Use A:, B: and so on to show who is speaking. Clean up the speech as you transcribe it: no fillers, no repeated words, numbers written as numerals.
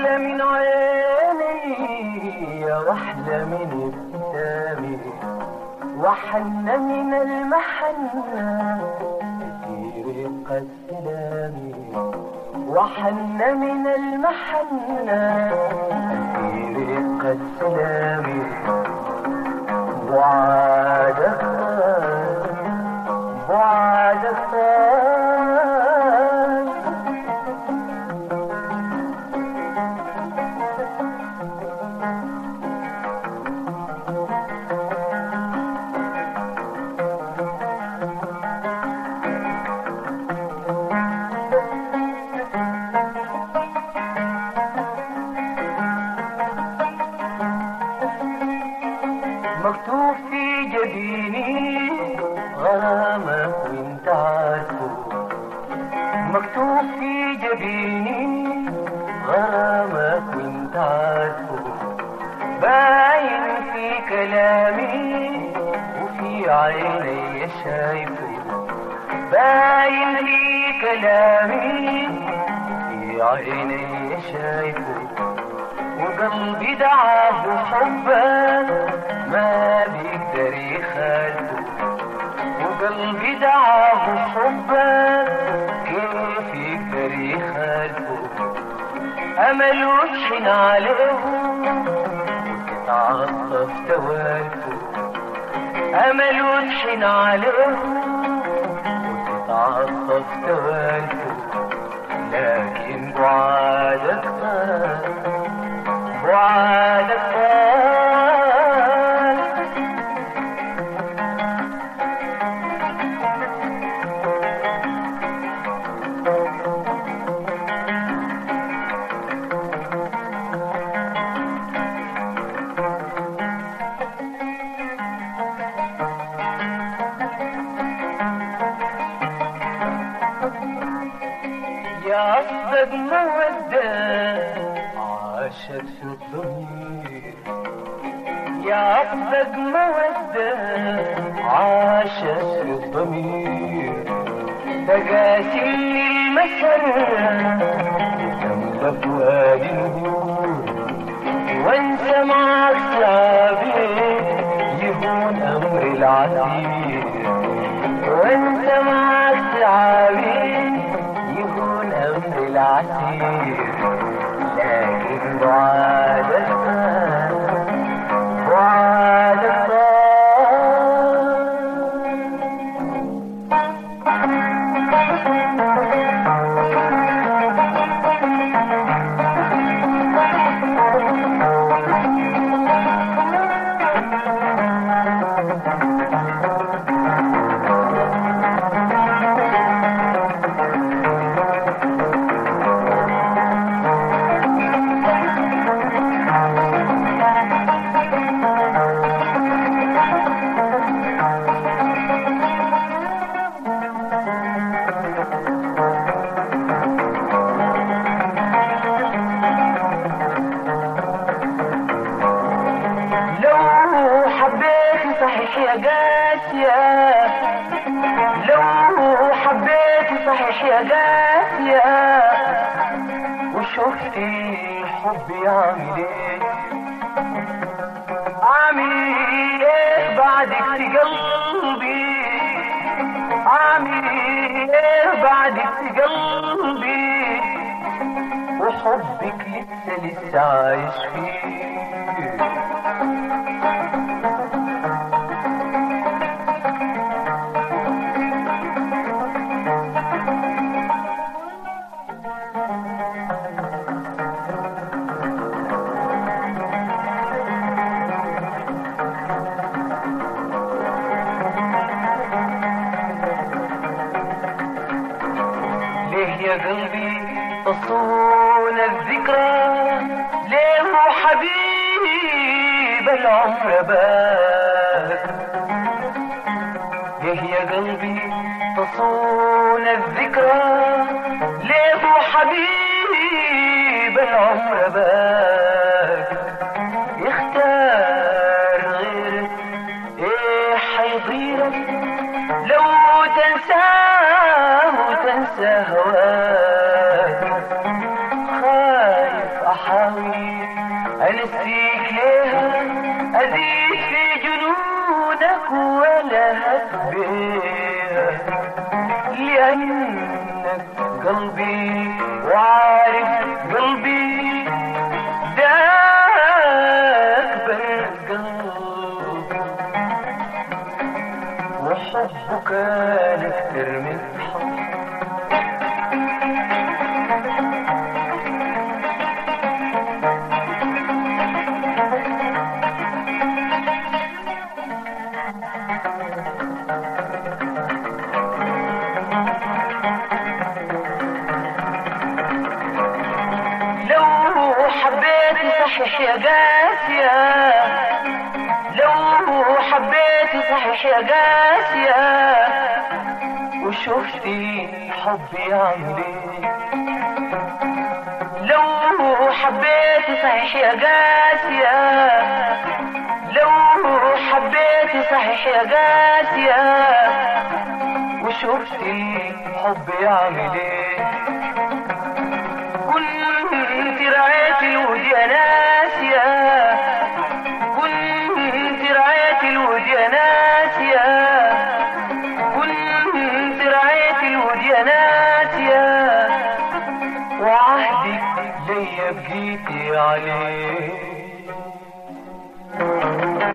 A: أحلى من عيني وأحلى من ابتسامي وحن من المحنة في رقة سلامي وحن من المحنة في رقة سلامي بعدك مكتوب في جبيني غرامك وانت عارفه مكتوب في جبيني غرامك وانت عارفه باين في كلامي وفي عيني شايفه باين في كلامي في عيني شايفه وقلبي دعاه حبك ما بيقدر يخالفه وقلبي دعاه حبك كيف يقدر يخالفه أمل وشن عليه وتتعطف توالفه أمل وشن عليه وتتعطف توالفه لكن بعدك بعدك يا أصدق مودة عاشت في الضمير يا أصدق مودة عاشت في الضمير تقاسي المسر تملى فؤادي النور وانت معك صعبي يهون أمر العسير وانت معك صعبي يهون أمر العسير لكن بعدك يا قاسية لو حبيت صحيح يا قاسية وشفتي حبي عامل ايه عامل ايه بعدك في قلبي عامل ايه بعدك في قلبي وحبك لسه عايش فيه يا قلبي تصون الذكرى ليه حبيب العمر بات ليه يا قلبي تصون الذكرى ليه حبيب العمر بات يختار غيرك ايه حيضيرك لو تنساه وتنسى هواك خايف أحاول أنسيك ليها، أزيد في جنونك ولا هتبيها، لأنك قلبي وعارف قلبي ده أكبر قلب، وحبك أكتر من حب. صحيح يا قاسية، لو حبيتي صحيح يا قاسية، وشفتي حبي عامل ايه، لو حبيتي صحيح يا قاسية، لو حبيتي صحيح يا قاسية، وشفتي حبي عامل ايه، كنت رعيت الود يا ناسية، كنت رعيت الود يا ناسية، كنت رعيت الود يا ناسية، وعهدك ليا بقيتي عليه.